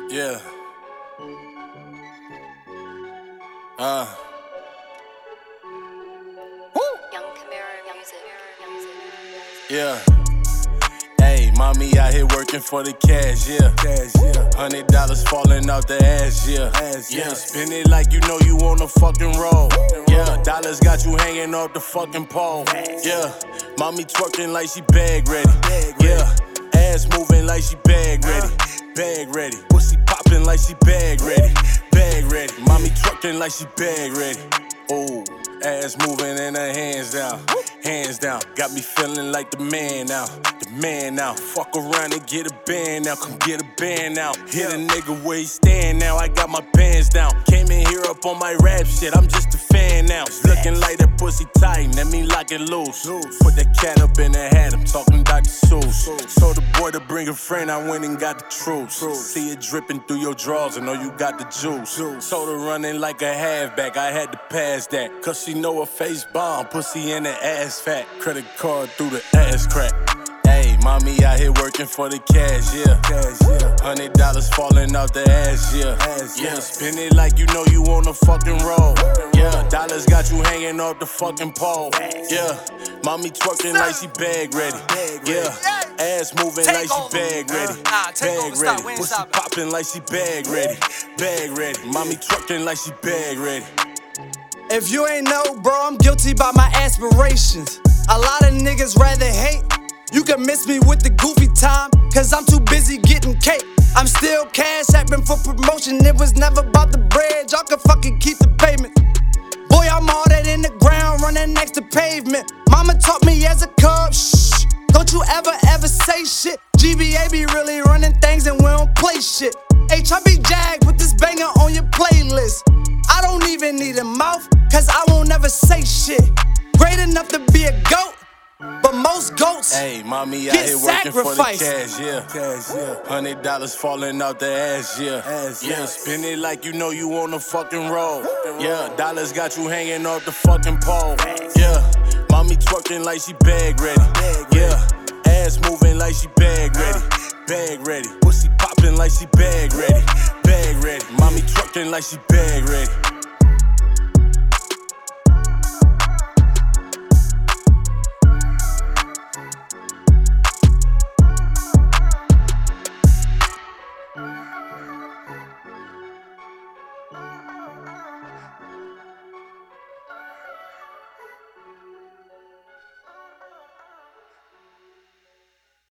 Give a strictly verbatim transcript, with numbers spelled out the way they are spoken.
Yeah. Uh. Young Camaro music. Yeah. Hey, mommy out here working for the cash, yeah. Cash, yeah. Hundred dollars falling out the ass, yeah. Ass, yeah. yeah. Spin it like you know you on the fucking roll. Yeah. Dollars got you hanging off the fucking pole. Yeah. Mommy twerking like she bag ready. Yeah. Ass moving like she bag ready. Bag ready. Pussy popping like she bag ready. Bag ready. Mommy twerking like she bag ready. Oh, ass moving and her hands down. Hands down. Got me feeling like the man now. The man now. Fuck around and get a band now. Come get a band now. Hit a nigga where he stand now. I got my pants down. Came in here up on my rap shit. I'm just a fan now. Looking like that pussy tight. Let me lock it loose. Put that cat up in the hat. I'm talking about the Seuss. Told the boy to bring a friend. I went and got the truth. See it dripping through your drawers. I know you got the juice. Told her running like a halfback. I had to pass that. Cause she know her face bomb. Pussy in the ass fat. Credit card through the ass crack. Hey, mommy out here working for the cash, yeah. Cash, yeah. Hundred dollars falling out the ass, yeah. Ass, yeah. yeah. Spin it like you know you on the fucking roll. Yeah, dollars got you hanging off the fucking pole. Yeah, mommy twerking like she bag ready. Yeah, ass moving like she bag ready. Bag ready. Pussy popping like she bag ready. Bag ready. Mommy twerking like she bag ready. If you ain't know, bro, I'm guilty by my aspirations. A lot of niggas rather hate. You can miss me with the goofy time, cause I'm too busy getting cake. I'm still cash apping for promotion. It was never about the bread. Y'all can fucking keep the payment. Boy, I'm harder in the ground, running next to pavement. Mama taught me as a cub, shh. Don't you ever, ever say shit. G B A be really running things and we don't play shit. H, I be jagged with this banger on your playlist. I don't even need a mouth, cause I won't ever say shit. Great enough to be a goat, but most goats Hey, mommy out get here working sacrificed. for the cash, yeah. Cash, yeah. Hundred dollars falling out the ass, yeah. Ass, yeah, yeah. spin it like you know you on the fucking roll. Yeah, dollars got you hanging off the fucking pole. Yeah, mommy twerking like she bag ready. Yeah, ass moving like she bag ready. Bag ready. Pussy popping like she bag ready. Bag ready. Mommy twerking like she bag ready.